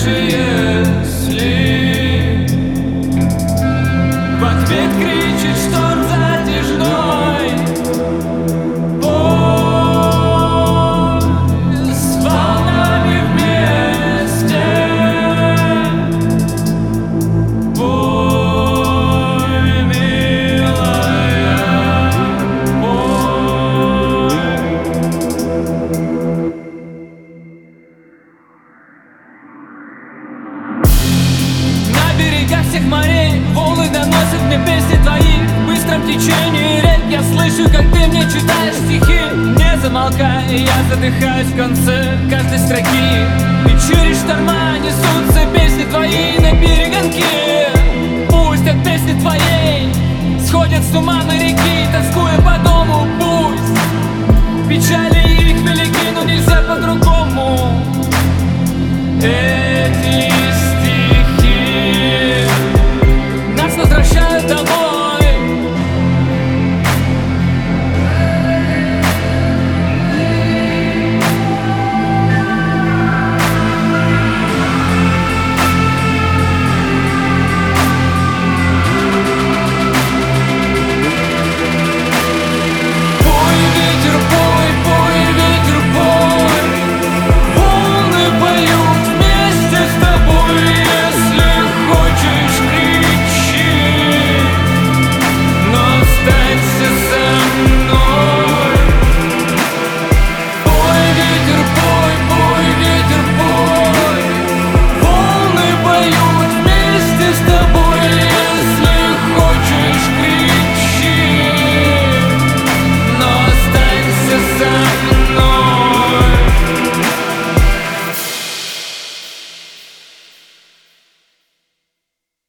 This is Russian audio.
даже если в ответ кричит шторм затяжной. Бой с волнами вместе. Бой, милая, бой. На берегах всех морей волны доносят мне песни твои. В быстром течении рек я слышу, как ты мне читаешь стихи. Не замолкай, я задыхаюсь в конце каждой строки. И через шторма несутся песни твои на перегонки. Пусть от песни твоей сходят с тумана реки, тоскуя по дому. Пусть печали их велики, но нельзя по-другому.